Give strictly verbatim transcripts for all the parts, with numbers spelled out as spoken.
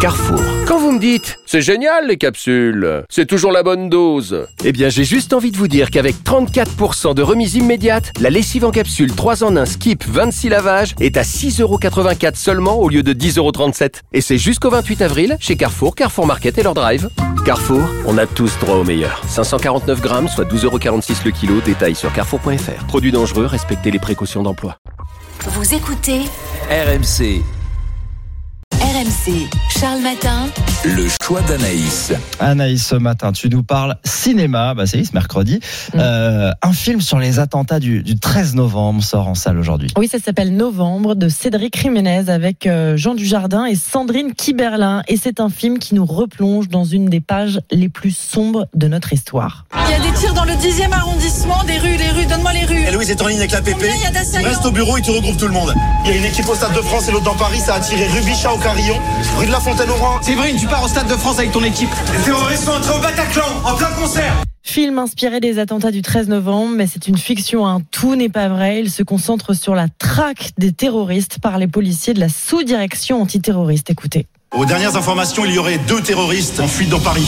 Carrefour. Quand vous me dites « C'est génial les capsules, c'est toujours la bonne dose », eh bien j'ai juste envie de vous dire qu'avec trente-quatre pour cent de remise immédiate, la lessive en capsule trois en un Skip vingt-six lavages est à six euros quatre-vingt-quatre seulement au lieu de dix euros trente-sept. Et c'est jusqu'au vingt-huit avril chez Carrefour, Carrefour Market et leur drive. Carrefour, on a tous droit au meilleur. cinq cent quarante-neuf grammes, soit douze euros quarante-six le kilo. Détail sur carrefour point f r. Produits dangereux, respectez les précautions d'emploi. Vous écoutez R M C. R M C, Charles Matin. Le choix d'Anaïs. Anaïs, ce matin, tu nous parles cinéma, bah c'est ce mercredi. Mmh. Euh, un film sur les attentats du, du treize novembre sort en salle aujourd'hui. Oui, ça s'appelle Novembre de Cédric Jiménez avec Jean Dujardin et Sandrine Kiberlin. Et c'est un film qui nous replonge dans une des pages les plus sombres de notre histoire. Il y a des tirs dans le dixième arrondissement, des rues, les rues, donne-moi les rues. Et Louise est en ligne avec la P P. Reste au bureau et tu regroupes tout le monde. Il y a une équipe au Stade de France et l'autre dans Paris, ça a tiré rue Bichat au Carillon, rue de la Fontaine-au-Roi. Séverine, tu pars au Stade de France avec ton équipe. Les terroristes sont entrés au Bataclan, en plein concert. Film inspiré des attentats du treize novembre, mais c'est une fiction, hein. Tout n'est pas vrai. Il se concentre sur la traque des terroristes par les policiers de la sous-direction antiterroriste. Écoutez. Aux dernières informations, il y aurait deux terroristes en fuite dans Paris.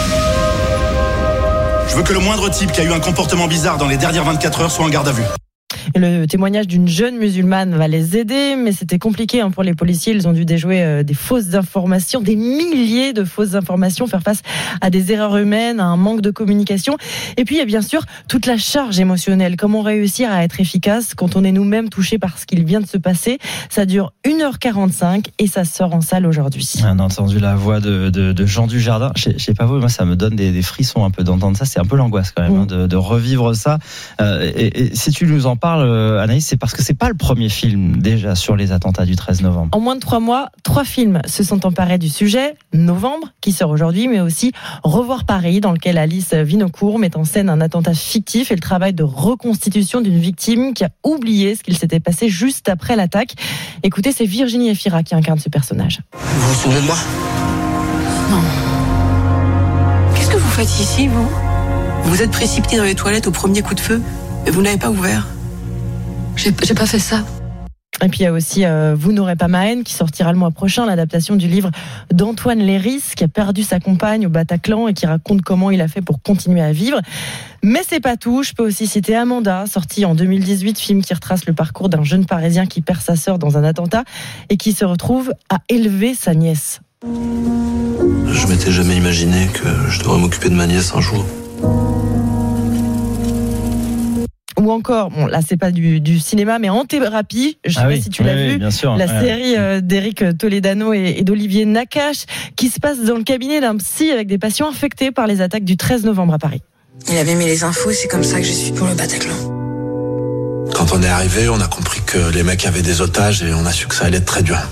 Je veux que le moindre type qui a eu un comportement bizarre dans les dernières vingt-quatre heures soit en garde à vue. Le témoignage d'une jeune musulmane va les aider, mais c'était compliqué hein, pour les policiers. Ils ont dû déjouer euh, des fausses informations, des milliers de fausses informations, faire face à des erreurs humaines, à un manque de communication. Et puis il y a bien sûr toute la charge émotionnelle. Comment réussir à être efficace quand on est nous-mêmes touchés par ce qu'il vient de se passer. Ça dure une heure quarante-cinq et ça sort en salle aujourd'hui. On a entendu la voix de, de, de Jean Dujardin. Je, je sais pas vous, moi ça me donne des, des frissons un peu d'entendre ça. C'est un peu l'angoisse quand même mmh. hein, de, de revivre ça. Euh, et, et si tu nous en parles, Anaïs, c'est parce que c'est pas le premier film déjà sur les attentats du treize novembre. En moins de trois mois, trois films se sont emparés du sujet. Novembre, qui sort aujourd'hui, mais aussi Revoir Paris, dans lequel Alice Vinocourt met en scène un attentat fictif et le travail de reconstitution d'une victime qui a oublié ce qu'il s'était passé juste après l'attaque. Écoutez, c'est Virginie Efira qui incarne ce personnage. Vous vous souvenez de moi ? Non. Qu'est-ce que vous faites ici, vous ? Vous êtes précipité dans les toilettes au premier coup de feu et vous n'avez pas ouvert. J'ai, j'ai pas fait ça. Et puis il y a aussi euh, Vous n'aurez pas ma haine qui sortira le mois prochain, l'adaptation du livre d'Antoine Léris qui a perdu sa compagne au Bataclan et qui raconte comment il a fait pour continuer à vivre. Mais c'est pas tout, je peux aussi citer Amanda, sorti en deux mille dix-huit, film qui retrace le parcours d'un jeune Parisien qui perd sa sœur dans un attentat et qui se retrouve à élever sa nièce. Je m'étais jamais imaginé que je devrais m'occuper de ma nièce un jour. Ou encore, bon là c'est pas du, du cinéma, mais En thérapie, je sais ah pas oui, si tu oui, l'as oui, vu, bien sûr, la ouais. série euh, d'Éric Toledano et, et d'Olivier Nakache, qui se passe dans le cabinet d'un psy avec des patients infectés par les attaques du treize novembre à Paris. Il avait mis les infos, c'est comme ça que je suis pour le Bataclan. Quand on est arrivé, on a compris que les mecs avaient des otages et on a su que ça allait être très dur.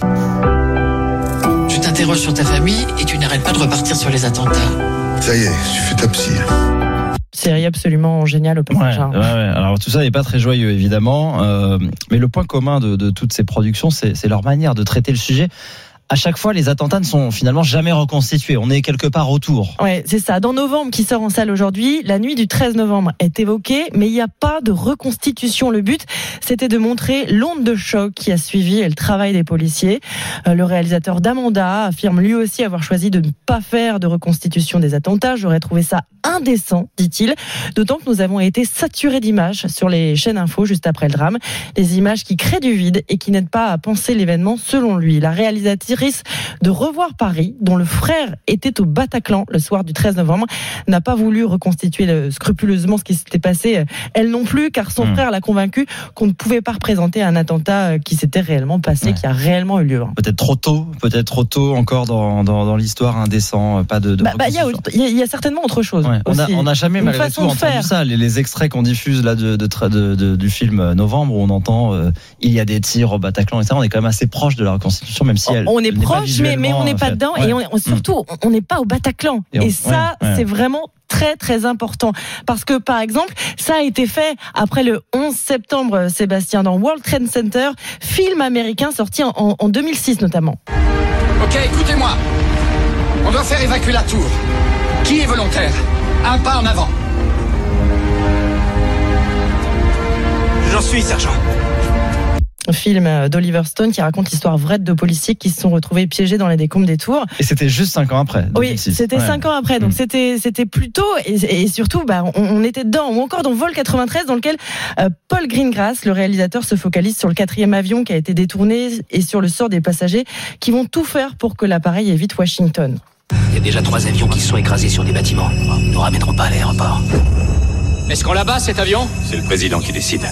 Tu t'interroges sur ta famille et tu n'arrêtes pas de repartir sur les attentats. Ça y est, je suis ta psy. Série absolument géniale au passage. Ouais, ouais, ouais. Alors tout ça n'est pas très joyeux évidemment, euh, mais le point commun de, de toutes ces productions, c'est, c'est leur manière de traiter le sujet. À chaque fois, les attentats ne sont finalement jamais reconstitués. On est quelque part autour. Ouais, c'est ça. Dans Novembre, qui sort en salle aujourd'hui, la nuit du treize novembre est évoquée, mais il n'y a pas de reconstitution. Le but, c'était de montrer l'onde de choc qui a suivi et le travail des policiers. Euh, le réalisateur d'Amanda affirme lui aussi avoir choisi de ne pas faire de reconstitution des attentats. J'aurais trouvé ça indécent, dit-il. D'autant que nous avons été saturés d'images sur les chaînes info juste après le drame. Des images qui créent du vide et qui n'aident pas à penser l'événement selon lui. La réalisatrice de Revoir Paris, dont le frère était au Bataclan le soir du treize novembre, n'a pas voulu reconstituer scrupuleusement ce qui s'était passé, elle non plus, car son mmh. frère l'a convaincu qu'on ne pouvait pas représenter un attentat qui s'était réellement passé, ouais. qui a réellement eu lieu. Peut-être trop tôt, peut-être trop tôt encore dans, dans, dans l'histoire, indécent, pas de, de bah, bah, il, y a, il, y a, il y a certainement autre chose. Ouais. On, a, on a jamais malgré tout entendu ça. Les, les extraits qu'on diffuse là de, de, de, de, du film Novembre, où on entend euh, il y a des tirs au Bataclan et ça, on est quand même assez proche de la reconstitution, même si elle. On est proche, mais, mais on n'est pas dedans ouais. et on, on, surtout on n'est pas au Bataclan. Et, on, et ça, ouais, ouais. c'est vraiment très très important parce que par exemple, ça a été fait après le onze septembre, Sébastien, dans World Trade Center, film américain sorti en, en deux mille six notamment. Ok, écoutez-moi. On doit faire évacuer la tour. Qui est volontaire ? Un pas en avant. J'en suis, sergent. film d'Oliver Stone qui raconte l'histoire vraie de deux policiers qui se sont retrouvés piégés dans les décombres des tours. Et c'était juste cinq ans après. deux mille six. Oui, c'était ouais. cinq ans après. Donc mmh. c'était c'était plutôt et, et surtout bah on, on était dedans. Ou encore dans Vol quatre-vingt-treize, dans lequel euh, Paul Greengrass, le réalisateur, se focalise sur le quatrième avion qui a été détourné et sur le sort des passagers qui vont tout faire pour que l'appareil évite Washington. Il y a déjà trois avions qui se sont écrasés sur des bâtiments. Ils ne nous ramèneront pas à l'aéroport. Est-ce qu'on l'abat, cet avion ? C'est le président qui décide.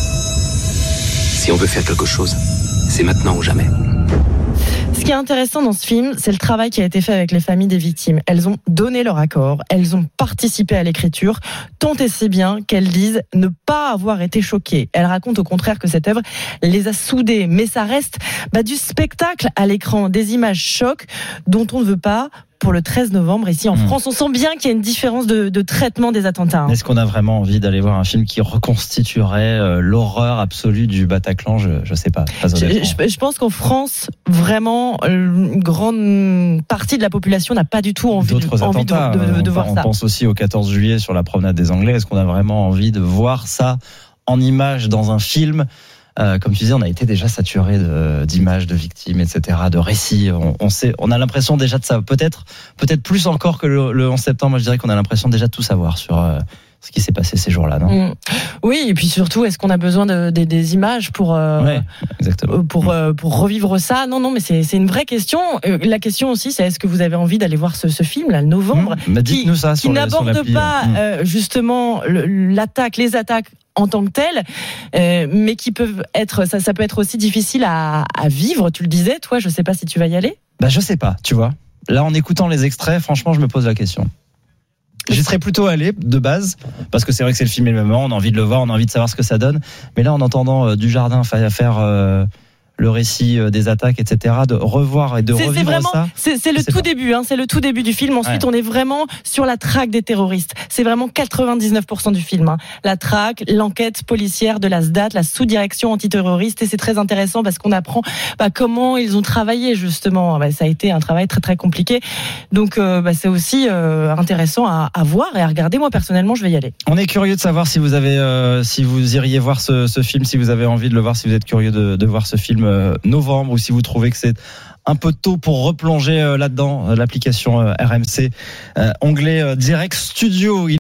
Si on veut faire quelque chose, c'est maintenant ou jamais. Ce qui est intéressant dans ce film, c'est le travail qui a été fait avec les familles des victimes. Elles ont donné leur accord, elles ont participé à l'écriture, tant et si bien qu'elles disent ne pas avoir été choquées. Elles racontent au contraire que cette œuvre les a soudées. Mais ça reste bah, du spectacle à l'écran, des images chocs dont on ne veut pas. Pour le treize novembre, ici en mmh. France, on sent bien qu'il y a une différence de, de traitement des attentats. Hein. Est-ce qu'on a vraiment envie d'aller voir un film qui reconstituerait euh, l'horreur absolue du Bataclan ? Je ne sais pas. Très je, je, je pense qu'en France, vraiment, une grande partie de la population n'a pas du tout envie, D'autres envie attentats, de, de, de, de on, voir on ça. On pense aussi au quatorze juillet sur la promenade des Anglais. Est-ce qu'on a vraiment envie de voir ça en images dans un film ? Euh, comme tu disais, on a été déjà saturé de, d'images de victimes, et cetera, de récits. On, on sait, on a l'impression déjà de ça. Peut-être, peut-être plus encore que le, le onze septembre. Moi, je dirais qu'on a l'impression déjà de tout savoir sur euh, ce qui s'est passé ces jours-là, non ? Mmh. Oui, et puis surtout, est-ce qu'on a besoin de, de, des images pour euh, ouais, exactement. pour euh, pour revivre ça ? Non, non, mais c'est c'est une vraie question. Euh, la question aussi, c'est est-ce que vous avez envie d'aller voir ce, ce film là, le novembre, mmh. bah, qui, ça, qui n'aborde pas mmh. euh, justement le, l'attaque, les attaques en tant que telles, euh, mais qui peuvent être, ça, ça peut être aussi difficile à, à vivre. Tu le disais, toi, je sais pas si tu vas y aller. Bah, je sais pas, tu vois. Là, en écoutant les extraits, franchement, je me pose la question. J'y serais plutôt allé de base, parce que c'est vrai que c'est le film et le moment, on a envie de le voir, on a envie de savoir ce que ça donne. Mais là, en entendant euh, Dujardin faire euh, le récit des attaques, et cetera, de revoir et de c'est, revivre c'est vraiment, ça. C'est, c'est le tout pas. début, hein, c'est le tout début du film. Ensuite, ouais. on est vraiment sur la traque des terroristes. C'est vraiment quatre-vingt-dix-neuf pour cent du film. Hein. La traque, l'enquête policière de la S D A T, la sous-direction antiterroriste, et c'est très intéressant parce qu'on apprend bah, comment ils ont travaillé justement. Bah, ça a été un travail très très compliqué. Donc, euh, bah, c'est aussi euh, intéressant à, à voir et à regarder. Moi, personnellement, je vais y aller. On est curieux de savoir si vous avez, euh, si vous iriez voir ce, ce film, si vous avez envie de le voir, si vous êtes curieux de, de voir ce film. Novembre, ou si vous trouvez que c'est un peu tôt pour replonger là-dedans, l'application R M C, onglet Direct Studio.